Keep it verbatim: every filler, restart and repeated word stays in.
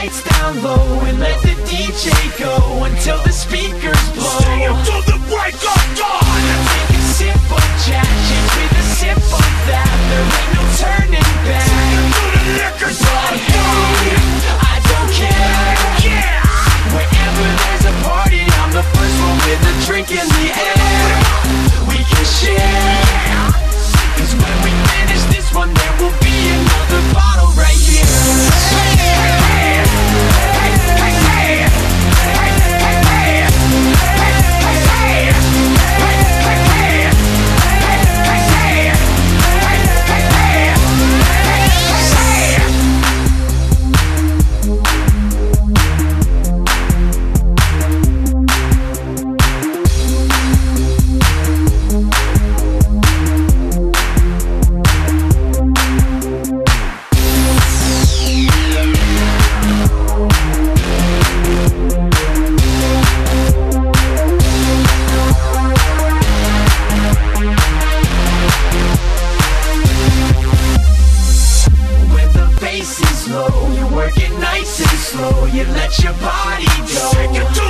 lights down low and let the D J go until the speakers blow. Stay until the break of dawn. Take a sip of Jack, change with a sip of that. There ain't no turning back. Take it to the liquor store. Hey, I don't care. Yeah. Wherever there's a party, I'm the first one with a drink in the air. We can share, 'cause when we finish this one, there will be another bottle right here. Hey, hey, hey, hey, hey, hey, hey, hey, hey, hey, you work it nice and slow, you let your body go.